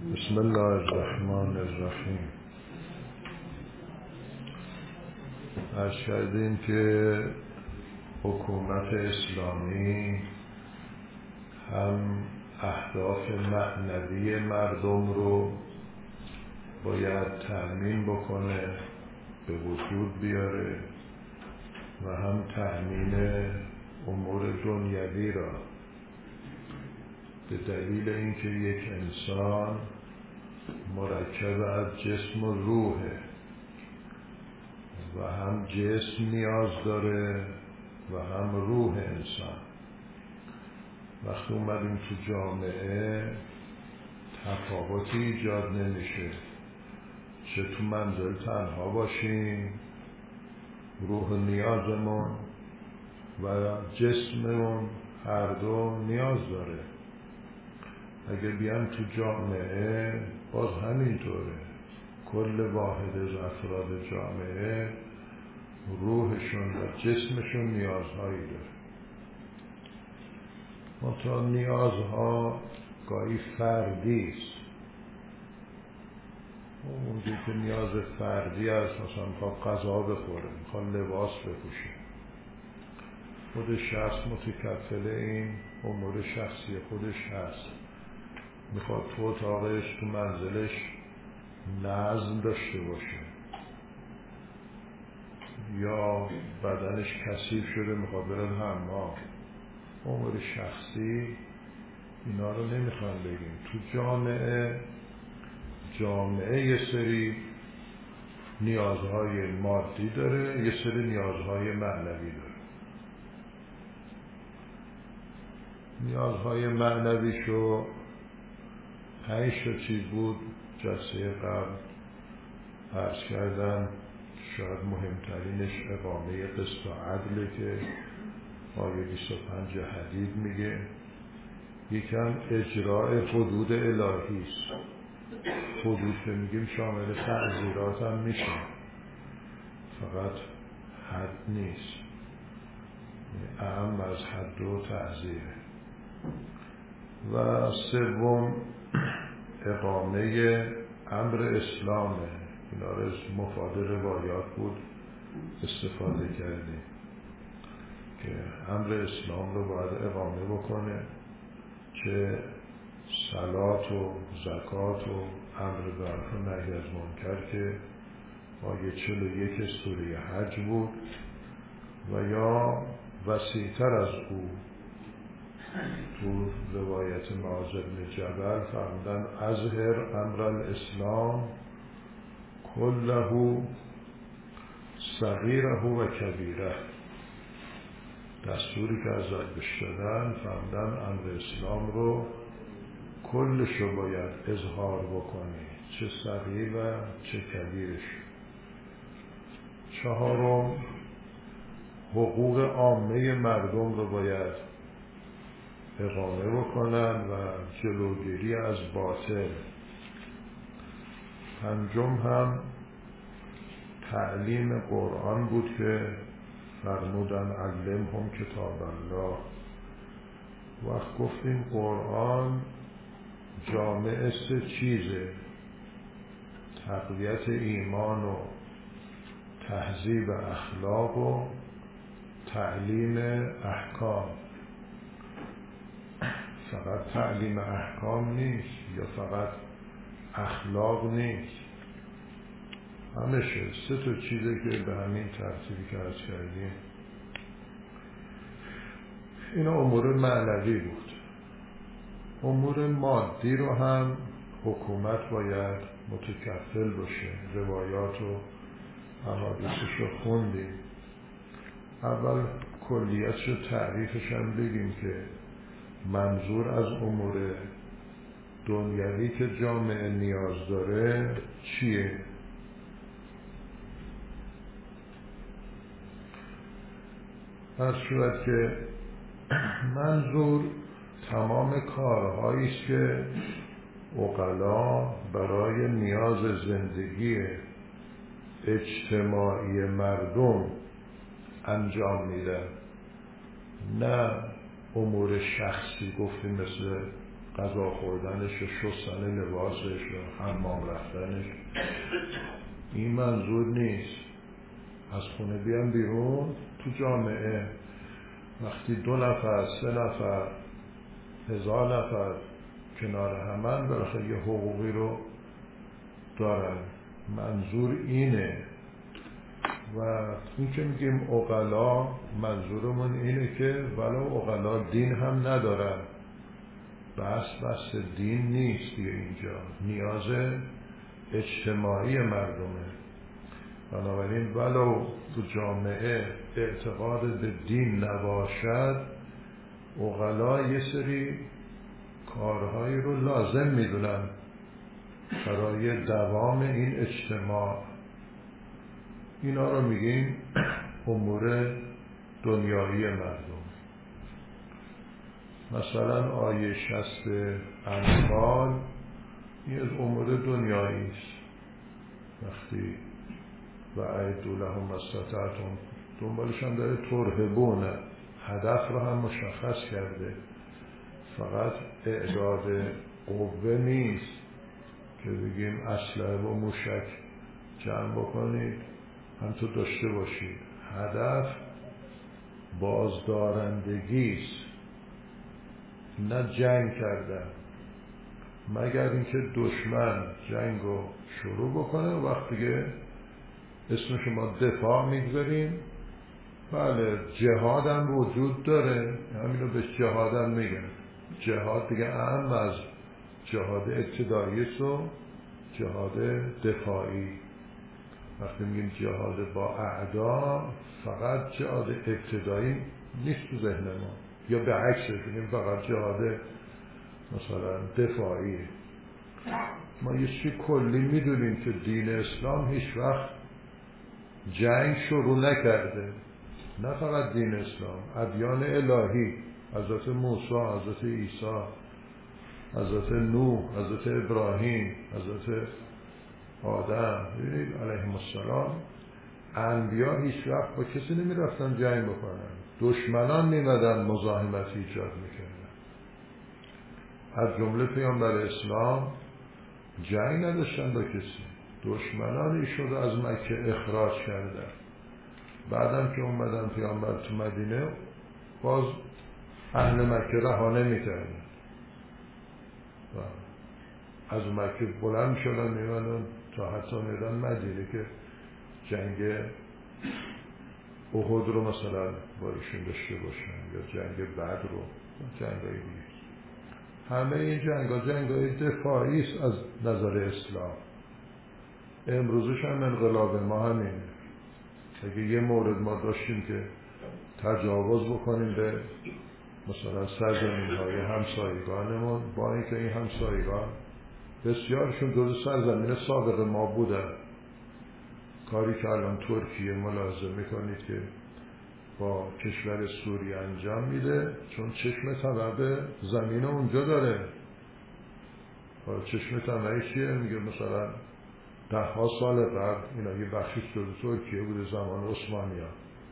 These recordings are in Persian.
بسم الله الرحمن الرحیم. عرض کردیم که حکومت اسلامی هم اهداف معنوی مردم رو باید تأمین بکنه، به وجود بیاره و هم تأمین امور دنیوی را، به دلیل اینکه یک انسان مرکب از جسم و روحه و هم جسم نیاز داره و هم روح انسان. وقتی اومدیم تو جامعه تفاوتی ایجاد نمیشه، چه تو منزل تنها باشیم، روح نیازمون و جسممون هر دو نیاز داره. اگه بیان تو جامعه باز همینطوره، کل واحد از افراد جامعه روحشون و جسمشون نیازهایی داره. منتها نیازها گاهی فردی است. اونجایی که نیاز فردی است، مثلا میخواد غذا بخوره، میخواد لباس بپوشه، خود شخص متکفل این امور شخصی خودش هست. میخواد تو اتاقش، تو منزلش نظم داشته باشه، یا بدنش کثیف شده میخواد بره حمام. امور شخصی اینا رو نمیخوام بگیم. تو جامعه یه سری نیازهای مادی داره، یه سری نیازهای معنوی داره. نیازهای معنویشو 5 چیز بود جلسه قبل عرض کردن. شاید مهمترینش اقامه قسط و عدله که آیه 25 حدید میگه. یکم اجراء حدود الهی است. حدود که میگیم شامل تعزیرات هم میشه، فقط حد نیست، اهم از حد و تعزیره. و سوم اقامه امر اسلامه. اینا رو از مفاد روایات بود استفاده کردیم که امر اسلام رو باید اقامه بکنه، که صلات و زکات و امر معروف و نهی از منکر که آیه 41 سوره حج بود، و یا وسیع‌تر از او تو روایت معاذ بن جبل فرمودن اظهر امر الاسلام کله صغیره و کبیره. دستوری که ازت بشدن فرمودن امر اسلام رو کلش رو باید اظهار بکنی، چه صغیر و چه کبیرش. چهارم حقوق عامه مردم رو باید اقامه بکنن و جلوگیری از باطل. پنجم هم تعلیم قرآن بود که فرمودن علمهم کتاب الله. وقت گفتیم قرآن جامع 3 چیزه: تقویت ایمان و تهذیب اخلاق و تعلیم احکام. فقط تعلیم احکام نیست یا فقط اخلاق نیست، همشه 3 چیزه که به همین ترتیبی که عرض کردیم. این امور معنوی بود. امور مادی رو هم حکومت باید متکفل باشه. روایات و احادیثش رو خوندیم. اول کلیتش و تعریفش هم بگیم که منظور از امور دنیوی که جامعه نیاز داره چیه؟ از صورت که منظور تمام کارهایی است که عقلا برای نیاز زندگی اجتماعی مردم انجام میدن، نه امور شخصی. گفتیم مثل غذا خوردنش و شستن لباسش و حمام رفتنش. این منظور نیست. از خونه بیان بیرون تو جامعه، وقتی 2 نفر 3 نفر 1000 نفر کنار همن، بالاخره یه حقوقی رو دارن. منظور اینه. و این که میگیم عقلا، منظورمون اینه که ولو عقلا دین هم ندارن، بس دین نیست دیگه، اینجا نیاز اجتماعی مردمه. بنابراین ولو تو جامعه اعتقاد به دین نباشد، عقلا یه سری کارهایی رو لازم میدونن برای دوام این اجتماع. اینا رو میگیم امور دنیایی مردم. مثلا آیه 60 انفال این از امور دنیایی است. وقتی و اعدوا لهم ما استطعتم، دنبالش هم داره ترهبون، هدف رو هم مشخص کرده. فقط اعداد قوه نیست که بگیم اسلحه و موشک جمع بکنید، هم تو داشته باشید. هدف بازدارندگی است، نه جنگ کردن، مگر اینکه دشمن جنگ رو شروع بکنه. وقتی که اسمش ما دفاع میگذاریم، بله جهاد هم وجود داره، همین رو به جهاد هم میگن. جهاد دیگه اهم از جهاد ابتدایی است و جهاد دفاعی. وقتی میگیم جهاد با اعدا، فقط جهاد ابتدایی نیست تو ذهن ما، یا به عکسش میگیم فقط جهاد مثلا دفاعی. ما یه چیز کلی میدونیم که دین اسلام هیچ وقت جنگ شروع نکرده. نه فقط دین اسلام، ادیان الهی، حضرت موسی، حضرت عیسی، حضرت نوح، حضرت ابراهیم، حضرت آدم، ببینید علیهم السلام، انبیا هیچ وقت با کسی نمی رفتن جنگ بکنن. دشمنان میمدن مزاحمت ایجاد میکردن. از جمله پیامبر اسلام جنگ نداشتن با کسی. دشمنان ایشون رو از مکه اخراج کردن. بعدم که اومدن پیامبر تو مدینه، باز اهل مکه رها نمی‌کردن. از مکه بلند شدن میمدن تا حتی میدن مدینه که جنگ احد رو مثلا با ایشون داشته باشن، یا جنگ بدر رو، جنگای دیگه. همه این جنگای دفاعی است از نظر اسلام. امروزش هم انقلاب ما همینه. اگه یه مورد ما داشتیم که تجاوز بکنیم به مثلا سرزمین‌های همسایگانمون، با اینکه این همسایگان بسیارشون جزو سرزمین سابق ما بودن، کاری که الان ترکیه ملاحظه میکنید که با کشور سوریه انجام میده، چون چشم طمع زمین اونجا داره. چشم طمعی چیه؟ میگه مثلا 10 سال قبل اینا یه بخشش جزو ترکیه بوده زمان عثمانی‌ها.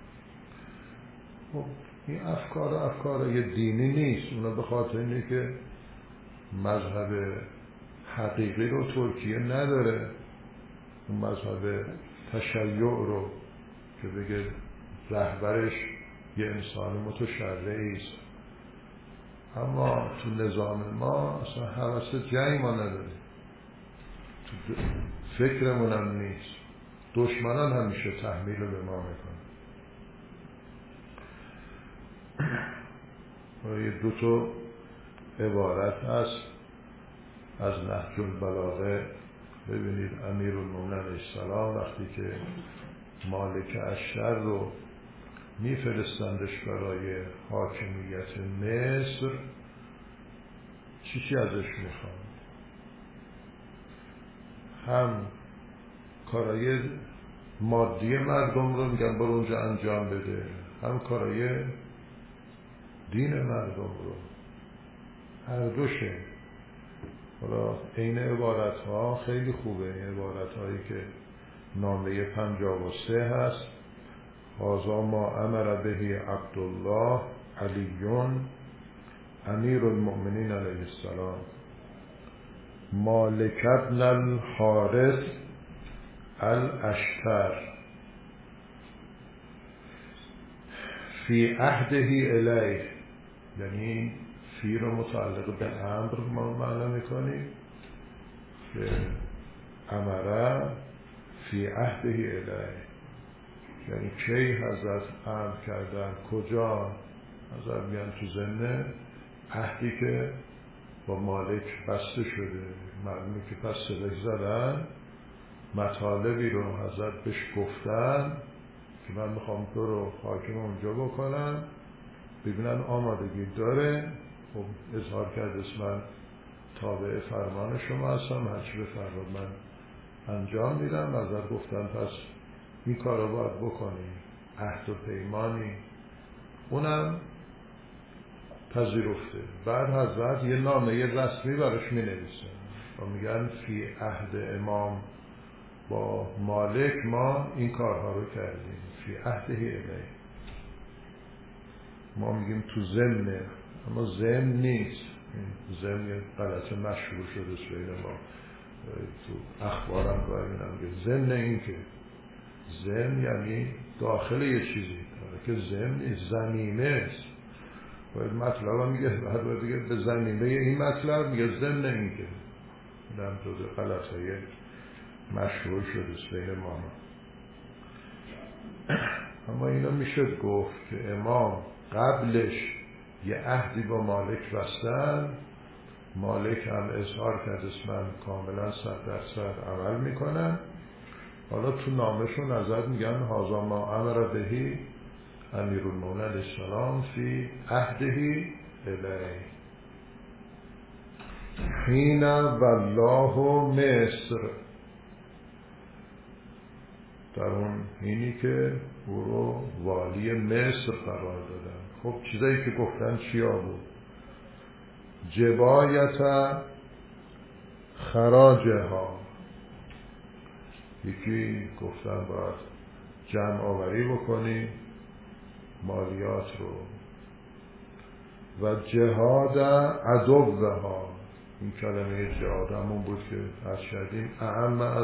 خب این افکار یه دینی نیست. اونا به خاطر اینه که مذهب حقیقی رو ترکیه نداره، اون مذهب تشیع رو که بگه رهبرش یه انسان متشرعی است. اما تو نظام ما اصلا حواس جنگ ما نداریم، تو فکرمون هم نیست. دشمنان همیشه تحمیل رو به ما میکنن. یه 2 عبارت هست از نهج البلاغه. ببینید امیرالمومنین علیه السلام وقتی که مالک اشتر رو میفرستندش برای حاکمیت مصر، چی ازش میخوان؟ هم کارای مادی مردم رو میگن برو اونجا انجام بده، هم کارای دین مردم رو. هر دوشه. حالا این عبارت ها خیلی خوبه، این عبارت هایی که نامه 53 هست. هذا ما امر به عبدالله علیون امیر المؤمنین علیه السلام مالک بن الحارث الاشتر فی عهده الیه، یعنی فی رو متعلق به امر ما معنا میکنیم که امره فی عهده الیه، یعنی کی حضرت امر کردن، کجا حضرت میگن تو ضمن عهدی که با مالک بسته شده. معلومه که پس صدای زدن، مطالبی رو حضرت بهش گفتن که من میخوام تو رو حاکم اونجا بکنم، ببینن آمادگی داره. خب اظهار کرد من تابع فرمان شما هستم، هرچی بفرماد من انجام میدم. حضرت گفتن پس این کار رو باید بکنی، عهد و پیمانی، اونم پذیرفته. بعد حضرت یه نامه رسمی براش می نویسن و میگن فی عهد امام با مالک ما این کارها رو کردیم، فی عهده الیه. ما میگیم تو ضمن، اما ضمن نیست. ضمن یه غلط مشهور شده بین ما، تو اخبارم باید میگم ضمن این که ضمن یعنی داخل یه چیزی که ضمن نیست، زمینه است. باید مطلب هم میگه بعد دیگه به زمینه این مطلب میگه ضمن این که اینم جز غلطهای مشهور شده بین ما. اما اینو میشه گفت که امام قبلش یه عهدی با مالک بستن، مالک هم اظهار کرد من کاملا 100% عمل میکنم. حالا تو نامشون ازت میگن هذا ما امر بهی امیرالمؤمنین علیه السلام فی عهده الیه حین والله مصر، در اون حینی که او رو والی مصر قرار دادن. خب چیزایی که گفتن چیا بود؟ جبایت خراجها، یکی گفتن باید جمع آوری بکنی مالیات رو، و جهاد عدوها، این کلمه جهاد همون بود که از شدیم اهم از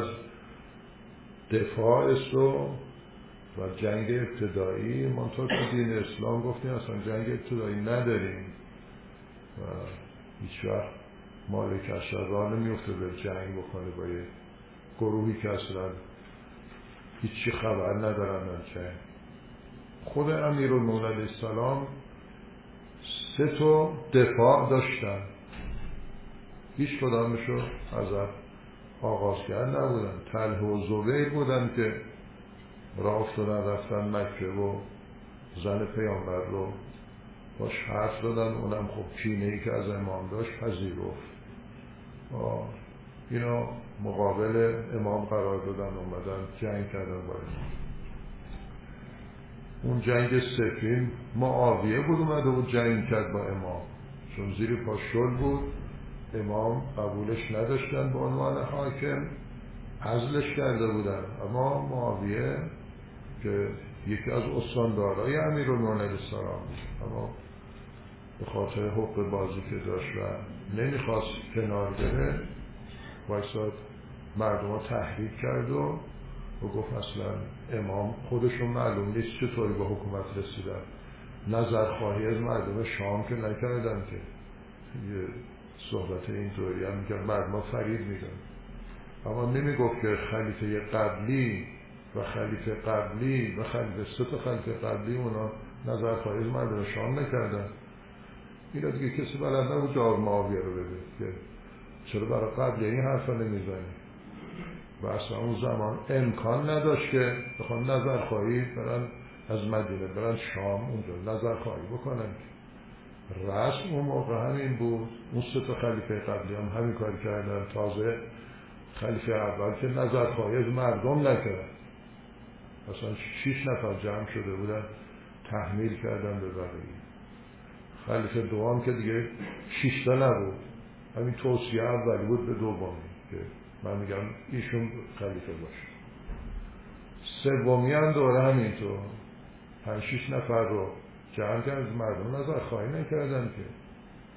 دفاع است و جنگ ابتدایی. منطقه تو دین اسلام گفتیم اصلا جنگ ابتدایی نداریم و هیچ وقت مالک اشرار نمیفته به جنگ بکنه با یه گروهی که اصلا هیچی خبر ندارن از جنگ. خود امیرالمؤمنین علیه السلام 3 تا دفاع داشتن، هیچ کدامشو حضرت آغازگر نبودن. طلحه و زبیر بودن که راه افتادن رفتن مکه و زن پیامبر رو باش حرف دادن، اونم خب کینه‌ای که از امام داشت پذیرفت. اینا مقابل امام قرار دادن، اومدن جنگ کردن با امام. اون جنگ سفین معاویه بود اومده بود جنگ کرد با امام، چون زیر پا شل بود، امام قبولش نداشتن به عنوان حاکم، عزلش کرده بودن. اما معاویه که یکی از استاندارای امیرالمؤمنین علیه السلام، اما به خاطر حق بازی که داشت و نمیخواست کنار بره، وایساد مردم رو تحریک کرد و گفت اصلا امام خودشون معلوم نیست چطوری به حکومت رسیدن، نظرخواهی از مردم شام که نکردن، که یه صحبت اینطوری هم میگن مردم فریب میدن. اما نمیگفت که خلیفه قبلی و خلیفه قبلی و خلیفه 3 تا خلیفه قبلی اونا نظرخواهی از مردم شام نکردن. اینا دیگه کسی بلد نبود جواب معاویه رو بده که چرا برای قبلی این حرفا نمیزنی. و اصلا اون زمان امکان نداشت که بخوان نظرخواهی برن از مدینه برن شام اونجا نظرخواهی بکنن. رسم اون موقع همین بود. اون 3 تا خلیفه قبلی هم همین کار کردن. تازه خلیفه اول که نظرخواهی از مردم نکرد، اصلا 6 نفر جمع شده بودن تحمیل کردن به بقیه. خلیفه دوم که دیگه 6 تا نبود، همین توصیه اولی بود به دومی که من میگم ایشون خلیفه باشه. سومی هم دوره همینطور 5-6 نفر رو جمع کرد، مردم نظر خواهی نکردن که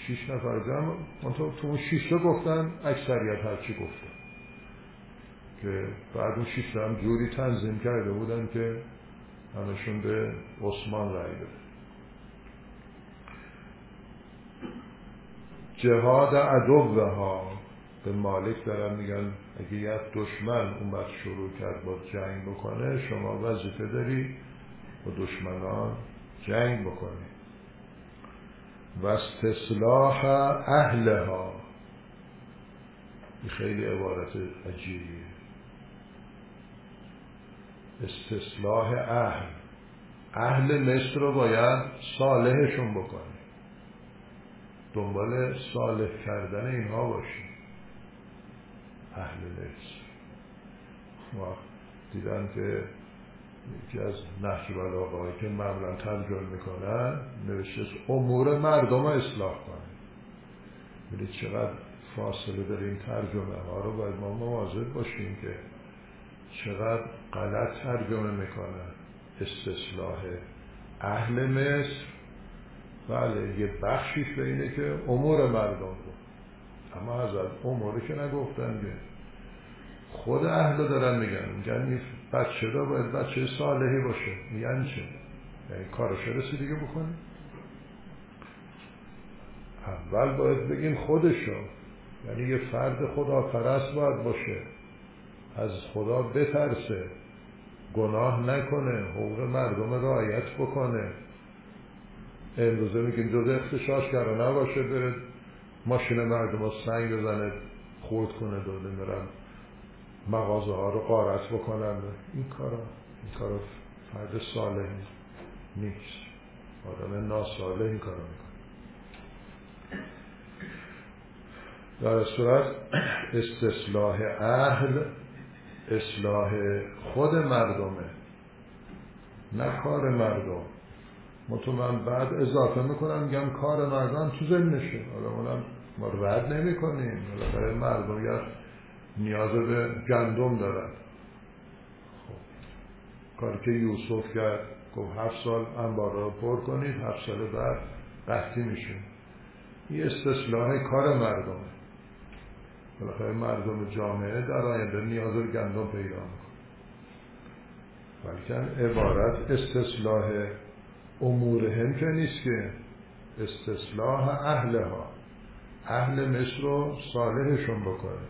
6 نفر جمع، تو اون 6 تا گفتن اکثریت هرچی گفتن، که بعد اون 6 تا هم جوری تنظیم کرده بودن که همشون به عثمان رأی بده. جهاد عدوها، به مالک دارن میگن اگه یک دشمن اومد شروع کرد با جنگ بکنه، شما وظیفه داری با دشمنان جنگ بکنی. و استصلاح اهلها، این خیلی عبارت عجیبیه. استصلاح اهل مصر رو باید صالحشون بکنی، دنبال صالح کردن اینها باشی. اهل مصر ما دیدن که یکی از نهج البلاغه که معمولا ترجمه میکنن نوشته امور مردم رو اصلاح کنه. ببینید چقدر فاصله داره این ترجمه ها رو، باید ما مواظب باشیم که چقدر غلط ترجمه میکنن. استصلاح اهل مصر، بله یه بخشیش به اینه که امور مردم رو، اما از امور که نگفتن که خود اهل دارن میگن بچه دا باید بچه صالحی باشه. میگن چه؟ یعنی کارش رسی دیگه بکنی؟ اول باید بگیم خودشو، یعنی یه فرد خداپرست باید باشه، از خدا بترسه، گناه نکنه، حقوق مردم رعایت بکنه. امروزه میگیم جز اغتشاشگر نباشه، بره ماشین مردم رو سنگ بزنه خورد کنه، داده میرن مغازه ها رو غارت بکنن. این کارا فرد صالح نیست، آدم ناصالح این کارا میکنه. در صورت استصلاح اهل، اصلاح خود مردمه، نه کار مردم. من بعد اضافه میکنم میگم کار مردم تو ذهنشه، حالا ما رد نمی کنیم، برای مردم یا نیاز به گندم دارن. خب کاری که یوسف کرد، گفت 7 سال انبار رو پر کنید، 7 سال بعد قحطی میشه. این استصلاح کار مردمه. بالاخره مردم جامعه در آینده نیاز به گندم پیدا میکنه. بلکه عبارت استصلاح امورهم که نیست، که استصلاح اهلها، اهل مصر رو صالحشون بکنه.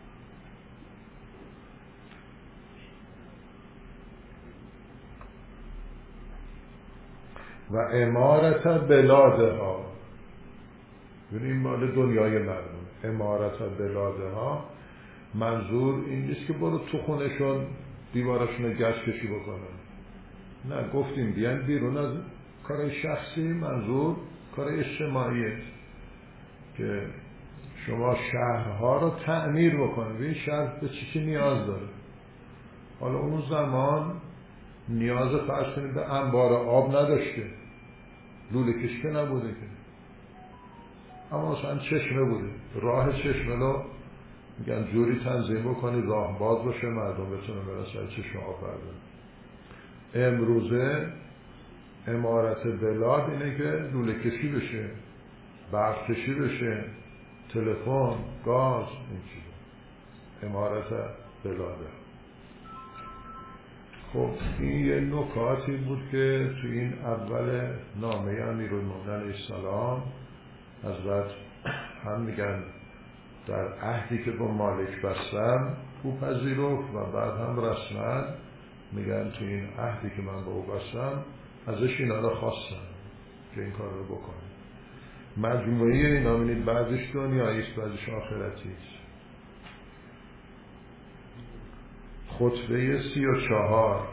و امارت بلادها، این مال دنیای مردم. امارت بلادها منظور این نیست که برو تو خونشون دیوارشون رو گچ کشی بکنن، نه، گفتیم بیان بیرون از کار شخصی، منظور کار اجتماعیه که شما شهرها رو تعمیر بکنید. این شهر به چی نیاز داره؟ حالا اون زمان نیاز فرض کنید به انبار آب نداشته، لوله کشی نبوده که، اما مثلا چشمه بوده. راه چشمه رو میگن جوری تنظیم بکنید راه باز باشه، مردم بتونن برن سر چشمه آب بردارن. امروزه امارت بلاد اینه که لوله کشی بشه، برق کشی بشه، تلفن، گاز، این چیزا امارت بلاده. خب این یه نکاتی بود که تو این اول نامه امیرالمومنین علیه السلام حضرت هم میگن در عهدی که با مالک بستم او پذیرفت، و بعد هم رسما میگن تو این عهدی که من با او بستم ازش اینا رو خواستم که این کار رو بکنه. مجموعه اینا می‌بینید بعضیش دنیاییست، بعضیش آخرتیست. خطبه 34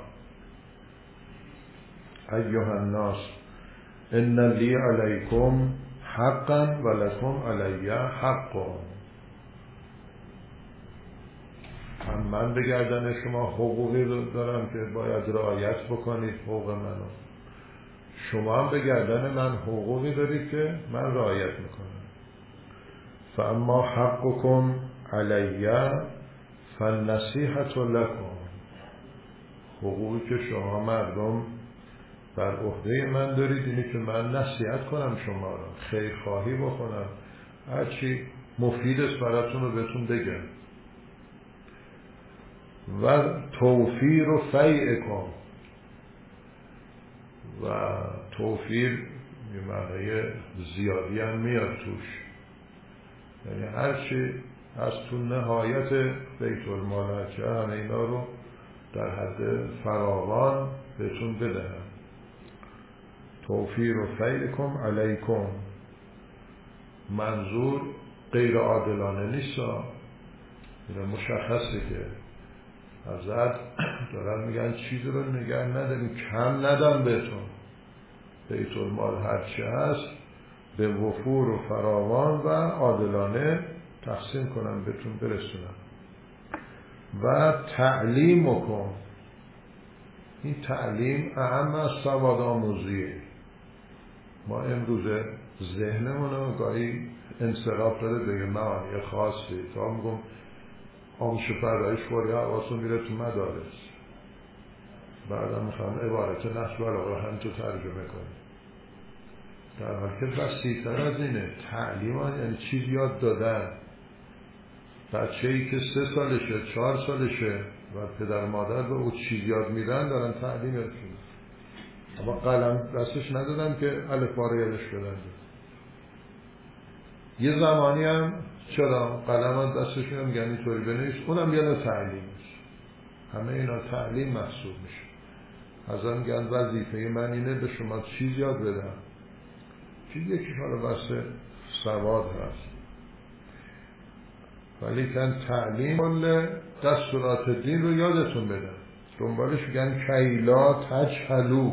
ایها الناس ان لی علیکم حقا و لکم علی حق. هم من به گردن شما حقوقی دارم که باید رعایت بکنید، حقوق منو. شما هم به گردن من حقوقی دارید که من رعایت میکنم. فاما حقکم علی فالنصیحة لکم. حقوقی که شما مردم بر عهده من دارید اینه که من نصیحت کنم شما را، خیرخواهی بکنم، هرچی مفید است براتون رو بهتون بگم. و توفیر و فیعکم، و توفیر یه معنی زیادی هم میاد توش، یعنی هرچی از تو نهایت بیت المال هرچی همه اینا رو در حد فراوان بهتون بدهم. توفیر و فیعکم علیکم، منظور غیر عادلانه نیست، این مشخصه که حضرت دارن میگن چیزی رو نگه نداریم، کم ندم بهتون، بیت المال هرچی هست به وفور و فراوان و عادلانه تقسیم کنم بهتون برسونم. و تعلیمکم، این تعلیم اهم از سواد آموزیه. ما امروز ذهنمون رو گاهی انصراف داره به معانی خاصی، تا میگم آموزش فرایش فوری حواسون میره تو مدارس، بعدم میخوام عبارت نحو البلاغه رو همینطور ترجمه کنیم، در حالی که وسیع‌تر از اینه. تعلیم یعنی چیز یاد دادن. بچه‌ای که 3 سالشه 4 سالشه و پدر مادر به او چیز یاد میدن دارن تعلیم یاد میدن، اما قلم دستش ندادن که الفبا رو یادش بدن. یه زمانی هم چرا قلم دستش میگن اینطوری بنویس، اونم یه نوع تعلیم میشه. همه اینا تعلیم محسوب میشه. حضرت میگن وظیفه من اینه به شما چیز یاد بدم، چیزی که حالا واسه سواد هست، ولی کن تعلیم کل دستورات دین رو یادتون بدم. دنبالش میگن کیلا تجهلو،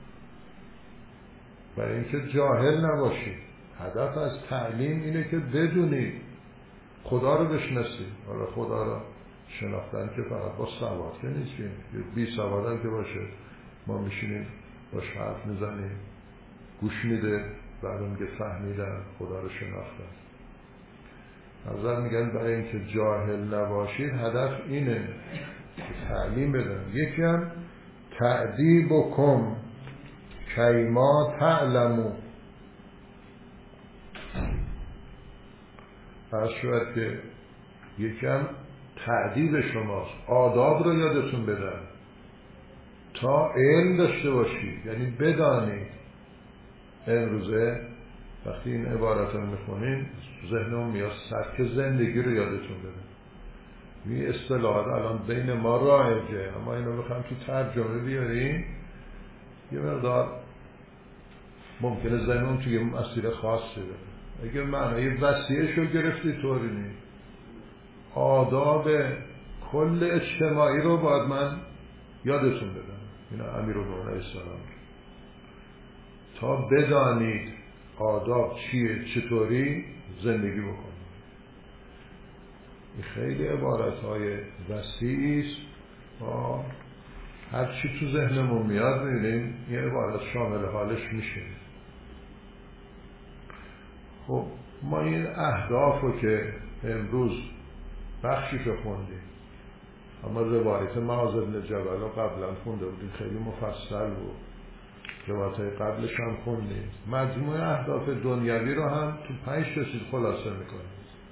برای اینکه جاهل نباشید. هدف از تعلیم اینه که بدونید، خدا رو بشناسید. حالا خدا رو شناختن که فقط با سواد که نیست، بی سواد هم که باشه ما میشینیم باش حرف میزنیم، گوش میده، بعد میگه فهمیدم، خدا رو شناختم. حضرت میگن برای اینکه جاهل نباشید هدف اینه که تعلیم بدن. یکی هم تعدیبکم کیما تعلمو، پس شاید که یکم تعدیب شماست، آداب رو یادتون بدن تا علم داشته باشید، یعنی بدانید. امروزه وقتی این عبارت رو میخونین ذهنم میاد سبک زندگی رو یادتون بدن. این اصطلاحات الان بین ما رایجه، اما اینو بخوام تو ترجمه بیاریم یه مقدار ممکنه ذهنم توی مسیر خاصی بره. اگه معنی وسیعش رو گرفتی طوری نیست، آداب کل اجتماعی رو باید من یادتون بدم. این امیرالمومنین علیه السلام تا بدانید آداب چیه، چطوری زندگی بکنید. این خیلی عبارتهای وسیعی است، هر چی تو ذهنمون میاد میبینیم یه عبارت شامل حالش میشه. خب ما این اهداف رو که امروز بخشی که خوندیم، اما روایت معاذ بن جبل رو قبلا خونده بودیم، خیلی مفصل بود، روایت قبلش هم خوندیم. مجموع اهداف دنیوی رو هم تو 5 چیز خلاصه میکنیم.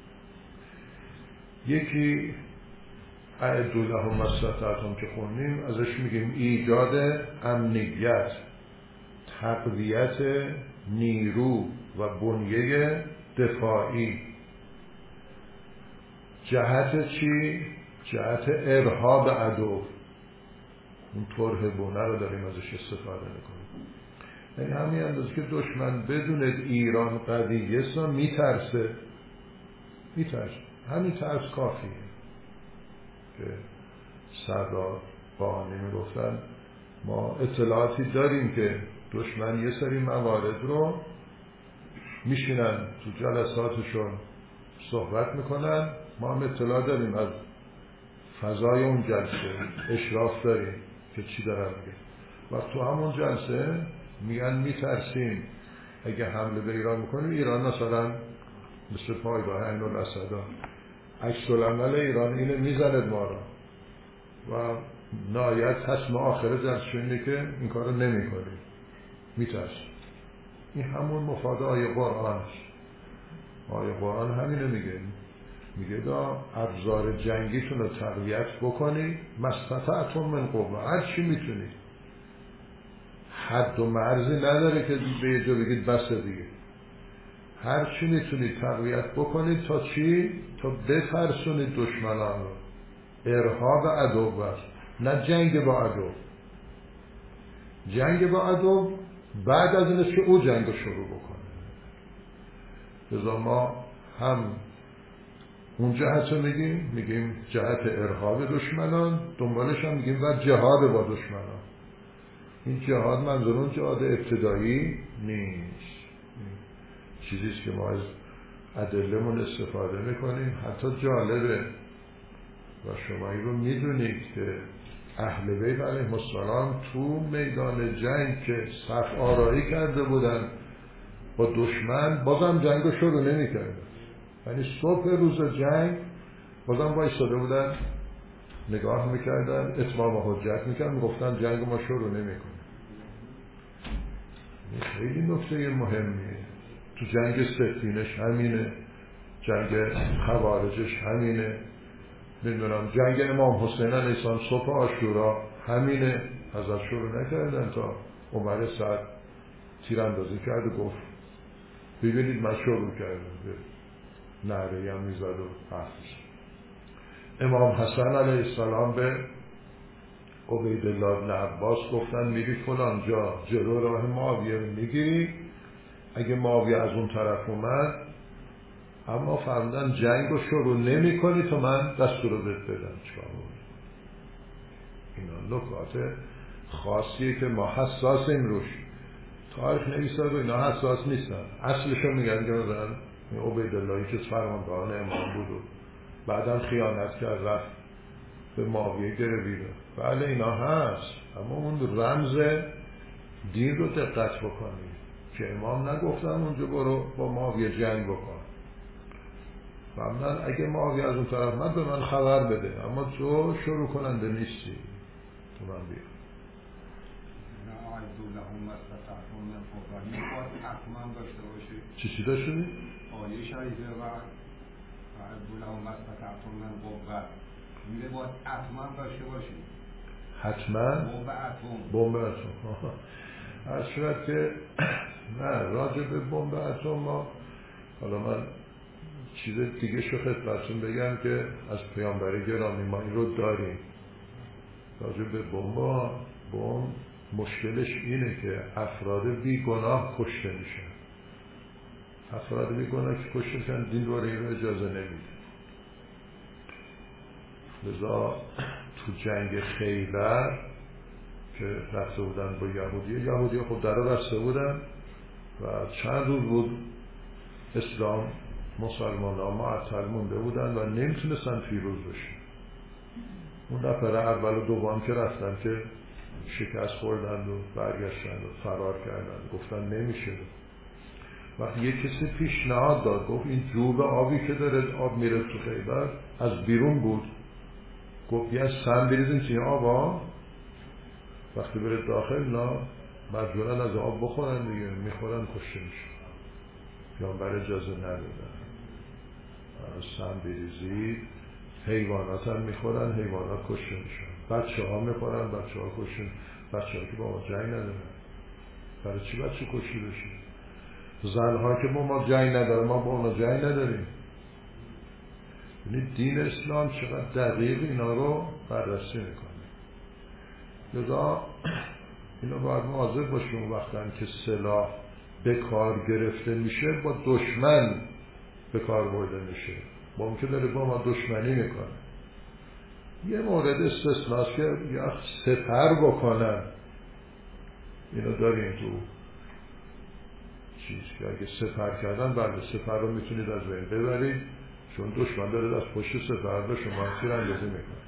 یکی اعدوا لهم ما استطعتم که خوندیم، ازش میگیم ایجاد امنیت، تقویت نیرو و بنیه دفاعی. جهت چی؟ جهت ارهاب عدو. اون ترهبونه رو داریم ازش استفاده میکنیم. یعنی همین اندازه که دشمن بدوند ایران قویه است میترسه، همین ترس کافیه. که سردار باهانی میگفتن ما اطلاعاتی داریم که دشمن یه سری موارد رو میشینن تو جلساتشون صحبت میکنن، ما هم اطلاع داریم از فضای اون جلسه، اشراف داریم که چی دارن میگه، و تو همون جلسه میگن میترسیم اگه حمله به ایران میکنیم ایران مثلا مثل پایگاه عین الاسد عکس العمل ایران اینه میزند ما رو، و نهایت تصمیم آخر جلسه اینه که این کارو نمی کنیم. میترسه. این همون مفاد آیه قرآن است. آیه قرآن همینه میگه دا ابزار جنگیتون رو تقویت بکنید، مستطعتم من قوه، هر چی میتونید. حد و مرزی نداره که به یه جا بگید بسه دیگه. هر چی میتونید تقویت بکنید تا چی؟ تا بترسونید دشمنان رو. ارهاب عدو است، نه جنگ با عدو. جنگ با عدو بعد از اینه که او جنگ رو شروع بکنه. لذا ما هم اون جهت رو میگیم جهت ارهاب دشمنان، دنبالش هم میگیم و جهاد با دشمنان. این جهاد منظورون جهاد ابتدایی نیست، چیزیست که ما از ادله‌مون استفاده میکنیم. حتی جالبه و شما این رو میدونید که اهل بیت علیهم السلام تو میدان جنگ که صف آرایی کرده بودن با دشمن، بازم جنگ رو شروع نمی‌کردن. یعنی صبح روز جنگ بازم وایساده بودن، نگاه میکردن، اتمام حجت میکردن، میگفتن جنگ ما شروع نمی‌کنیم. خیلی نکته مهمیه. تو جنگ سفینش همینه، جنگ خوارجش همینه، نمیدونم جنگ امام حسین علیه السلام صبح عاشورا همینه. حضرت شروع نکردن تا عمر سعد تیراندازی کرد و گفت ببینید من شروع کردم، نعره هم میزد و حرفش. امام حسن علیه السلام به عبیدالله بن عباس گفتن میری فلان جا جلو راه معاویه رو میگیری، اگه معاویه از اون طرف اومد اما فرمودن جنگ رو شروع نمی کنی تا من دستور رو بهت بدم. چیکار کنی؟ اینا نکات خاصیه که ما حساسیم روش. تاریخ نویسا و اینا حساس نیستن. اصلشو میگن که مثلا عبیداللهی که فرماندهان امام بود و بعدم خیانت کرد رفت به معاویه گرویده. بله اینا هست، اما اون رمز دین رو دقت بکنید که امام نگفتن اونجا برو با معاویه جنگ بکن. فرمودن اگه معاویه از اون طرف من به من خبر بده، اما تو شروع کننده نیستی، تو من بیا. حتما داشته باشی. چی داشته باشی؟ آیه شریفه و لهم ما استطعتم من قوة میگه باید حتما داشته باشی. حتما؟ بمب اتم. از صورت که نه راجع به بمب اتم ما، حالا من چیز دیگه شو خدمتتون بگم که از پیامبر گرامی ما این رو داریم. راجع به بمب مشکلش اینه که افراد بیگناه کشته میشن. افراد بیگناه که کشته میشن دین دوره این رو اجازه نمیده. لذا تو جنگ خیبر که رفته بودن با یهودی خود در رو بسته بودن و چند روز بود اسلام مسلمان ها معطل مونده بودن و نمیتونستن پیروز بشن. اون نفر اول و دوم که رفتن که شکست خوردن و برگشتن و فرار کردن، گفتن نمیشه. وقتی یک کسی پیشنهاد داد، گفت این جوب آبی که داره آب میره تو خیبر از بیرون بود، گفت بیا سم بریزیم توی آبا، وقتی بره داخل نا مجبورن از آب بخورن دیگه، میخورن کشته میشن. پیامبر اجازه ندادن سم بریزید، حیوانات هم میخورن، حیوانات کشته میشن. بچه ها میخورن، بچه ها کشته. بچه ها که با ما جنگ ندارن، برای چی بچه کشته بشید؟ زن ها که با ما جنگ ندارن، ما با اونا جنگ نداریم. یعنی دین اسلام چقدر دقیق اینا رو بررسی میکنه. لذا اینا باید مواظب باشیم وقتی که سلاح به کار گرفته میشه با دشمن به کار برده میشه، با اون که داره با ما دشمنی میکنه. یه مورد استثناست که یا سپر بکنن، اینو داریم تو چیز که اگه سپر کردن بله سپر رو میتونید از بین ببرید، چون دشمن داره از پشت سپر به شما تیراندازی میکنه.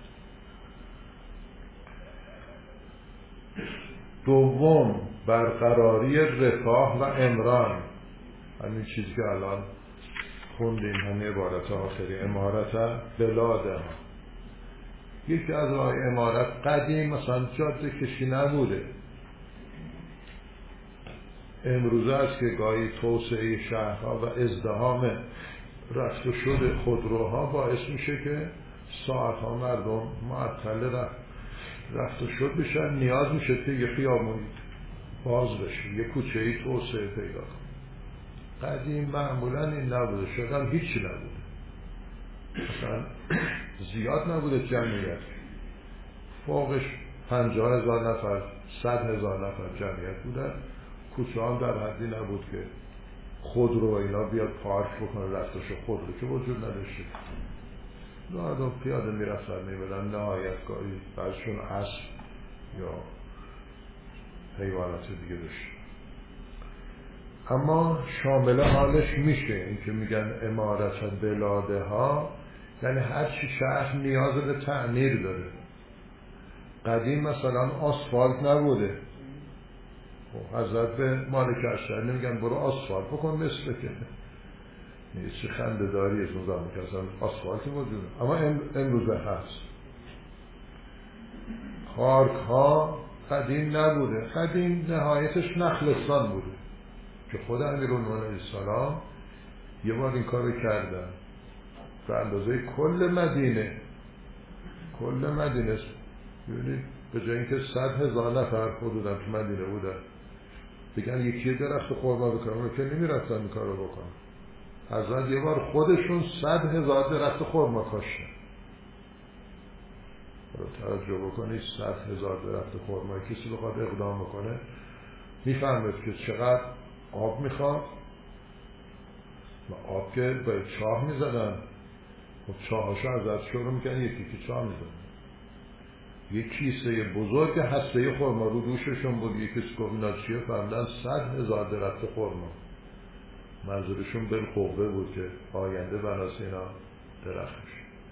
دوم برقراری رفاه و امران، همین چیزی که الان خوندیم، همین عبارت آخری، امارت بلاده. یکی از راه امارت قدیم مثلا جاده کشی نبوده، امروزه است که گاهی توسعه شهرها و ازدحام رفت و شد خودروها باعث میشه که ساعتها مردم معطل رفت و شد بشن، نیاز میشه که یه خیابونی باز بشه، یه کوچه‌ای توسعه پیدا کنه. قدیم معمولا این نبوده، شاید هم هیچی نبوده، مثلا زیاد نبوده جمعیت، فوقش 50,000 نفر 100,000 نفر جمعیت بودن، کوچه هم در حدی نبود که خودرو اینا بیاد پارک بکنه، رفتش خودرو که وجود نداشته، مردم پیاده میرفتن میبرن، نهایتگاهی بعضشون اسب یا حیوانات دیگه داشت. اما شامل حالش میشه این که میگن عمارت بلاده ها، یعنی هر چی شهر نیاز به تعمیر داره. قدیم مثلا آسفالت نبوده، حضرت به مالک اشتری نمیگن برو آسفالت بکن مثل که یه چه خنده داری از اون زمان که اصلا آسفالتی موجوده، اما امروزه هست. پارک ها قدیم نبوده، قدیم نهایتش نخلستان بوده که خود امیرالمومنین علیه السلام یه بار این کارو کردن به اندازه کل مدینه ببینید، به جای اینکه 100,000 نفر حدوداً تو مدینه بودن بگن یکی درخت خرما بکنن که نمیرفتن این کارو بکنن. حضرت یه بار خودشون 100,000 درخت خرما کاشتن. توجه بکنید 100,000 درخت خرما، کسی بخواد اقدام بکنه میفهمید که چقدر آب میخواد و آب که به چاه میزدن، خب چاهاشو ازت شروع میکنن یکی که چاه میزدن، یک کیسه بزرگ هسته خرما رو دوششون بود، یکی کسی گفت اینا چیه؟ فهمیدن 100,000 درخت خرما، منظورشون بالقوه بود که آینده بناس اینا درختش.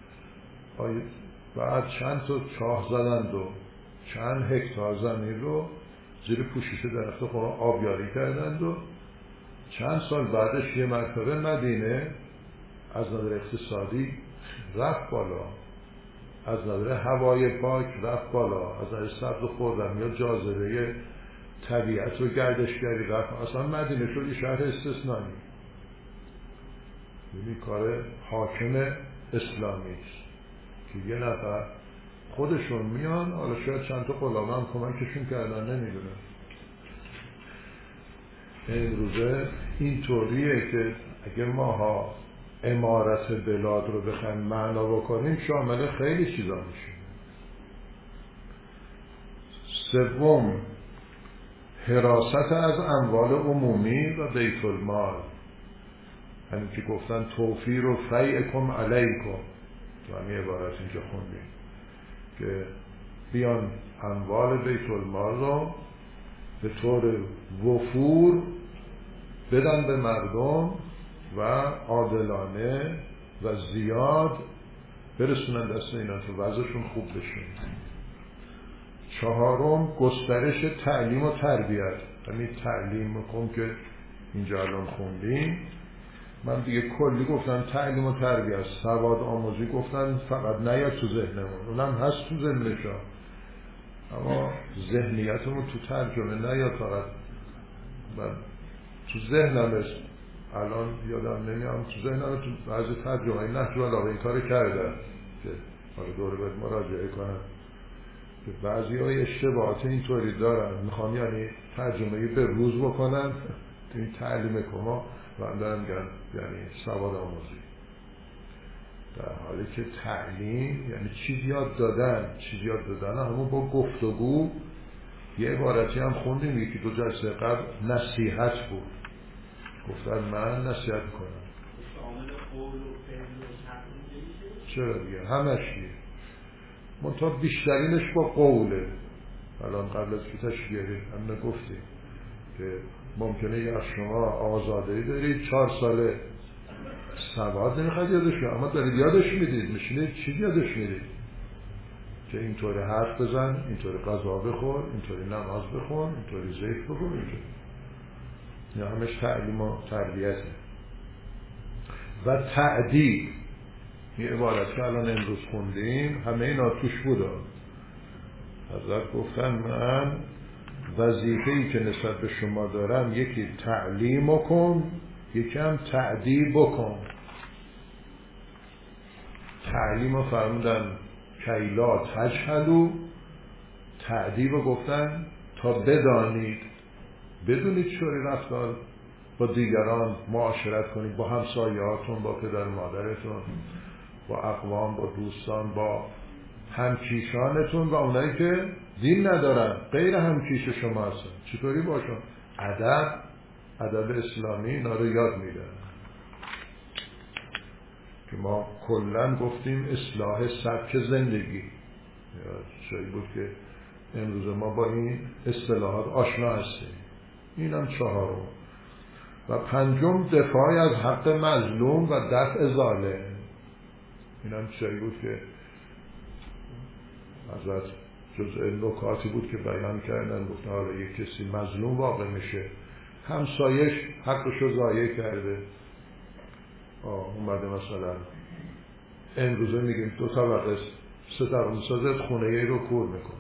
بعد چند تا چاه زدند و چند هکتار زمین رو زیر پوشش درخت خرما آبیاری کردند و چند سال بعدش یه مرتبه مدینه از نظر اقتصادی رفت بالا، از نظر هوای پاک رفت بالا، از نظر سبز و خضر یا جاذبه طبیعت و گردشگری رفت، اصلا مدینه شد یه شهر استثنایی. یعنی کار حاکم اسلامی است که یه نفر خودشون میان، حالا شاید چند تا غلام هم کمکشون کردن نمیدونم. امروزه اینطوریه که اگه ماها عمارت بلاد رو بخوایم معنا بکنیم شامل خیلی چیزا میشه. سوم، حراست از اموال عمومی و بیت المال، همین که گفتن توفیر و فیعکم علیکم، تو همین عبارت اینجا خوندیم که بیان اموال بیت المال رو به طور وفور بدن به مردم و عادلانه و زیاد برسونن دست اینا تا وضعشون خوب بشه. چهارم، گسترش تعلیم و تربیت، همین تعلیم کن که اینجا الان خوندیم. من دیگه کلی گفتم تعلیم و تربیت، سواد آموزی گفتن فقط نیاد تو ذهنمون، اونم هست تو ذهنشا، اما ذهنیتمون تو ترجمه نیاد فقط. من تو ذهنم الان یادم نمیام، تو ذهنم تو بعضی ترجمه های نحو البلاغه این کار کردن که دوره باید مراجعه کنم که بعضی های اشتباهات اینطوری دارن، میخوام یعنی ترجمه به روز بکنن تو این تعلیم کما و دارم میگن یعنی سواد آموزی، در حالی که تعلیم یعنی چیز یاد دادن همون با گفتگو. یه عبارتی هم خوندیم یکی دو جلسه قبل، نصیحت بود، گفتن من نصیحت کنم. شامل قول و فعل و شرط چرا دیگه همش دیگه، منتها بیشترینش با قوله. الان قبل از که تشکیلی هم نگفتیم که ممکنه یه از شما آزادهی دارید 4 ساله سواد نمیخواد یادش کنید، اما دارید یادش میدید، میشینید چی یادش میدید که اینطوری حرف بزن، اینطوری غذا بخور، اینطوری نماز بخون، اینطوری ذکر بکن، اینطوری. یا همش تعلیم و تربیته. و تعدیب، این عبارت که الان امروز خوندیم همه اینا توش بود. حضرت گفتن من وظیفه‌ای که نسبت به شما دارم یکی تعلیم کن، یکی هم تعدیب کن. تعلیم رو فرمودن کیلا تجهلوا، تعدیب رو گفتن تا بدانید، بدونید چطوری رفتار با دیگران معاشرت کنید، با همسایه‌هاتون، با پدر مادرتون، با اقوام، با دوستان، با همکیشانتون و اونایی که دین ندارن، غیر همکیش شما هستن، چطوری باشون. ادب اسلامی اینا رو یاد میده که ما کلن گفتیم اصلاح سبک زندگی. جایی بود که امروز ما با این اصطلاحات آشنا هستیم. اینم چهارم. و پنجم دفاع از حق مظلوم و دفع ظالم. اینم جایی بود که حضرت جزء نکاتی بود که بیان کردن، گفتن حالا یک کسی مظلوم واقع میشه، همسایش حقشو ضایع کرده، اومده مثلا امروزه میگیم 2 طبقه 3 طبقه میسازه، خونه ای رو کور میکنه.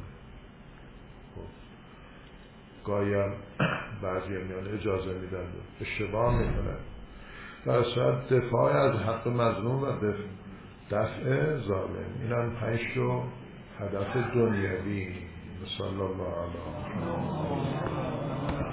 گاهی هم بعضی میان اجازه میدن، اشتباه میکنن. در صورت دفاع از حق مظلوم و دفع ظالم. این هم 5 هدف دنیوی. صلی الله علیه و